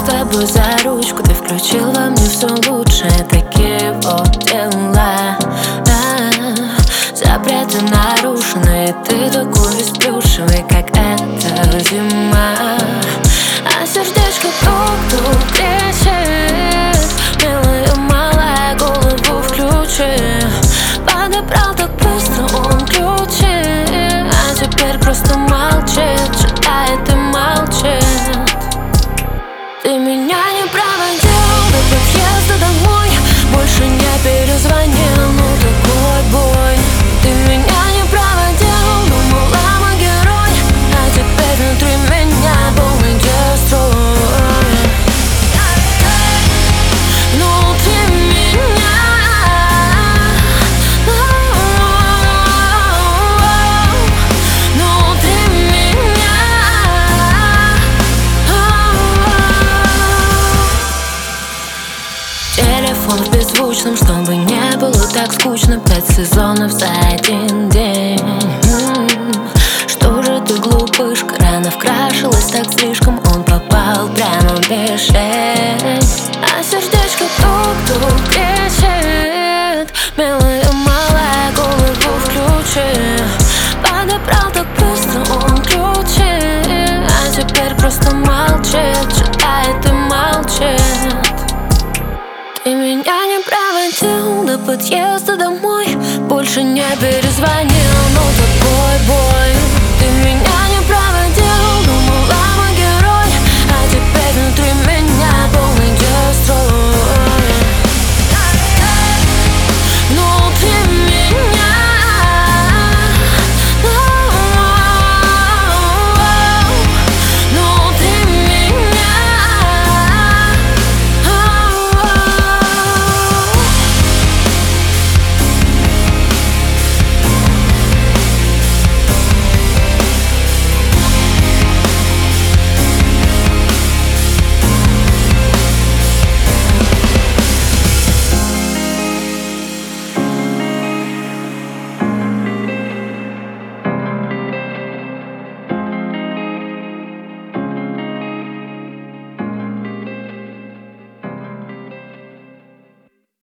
тобой за ручку, ты включил во мне все лучшее. Такие вот дела, запреты нарушены, и ты такой весь плюшевый, как эта зима. А сердечко тук-тук кричит: милая, малая, голову включи. Подобрал так быстро он ключи, а теперь просто молчит, читает и молчит. Ты меня не проводил до подъезда домой, больше не перезвонил, ну такой бой. Ты меня не проводил, думала, мы герой, а теперь внутри меня полный дестрой. Ну ты меня, ну ты меня. Телефон в беззвучном, чтобы не было так скучно. 5 сезонов за один день. Что же ты, глупышка, рано вкрашилась так слишком. Он попал прямо без шесть. А сердечко тук-тук кричит: милая, малая, голову включи. Подобрал так быстро он ключи, а теперь просто молчит, читает и молчит. Ты меня не проводил до подъезда домой, больше не перезвонил, ну такой бой. Ты меня не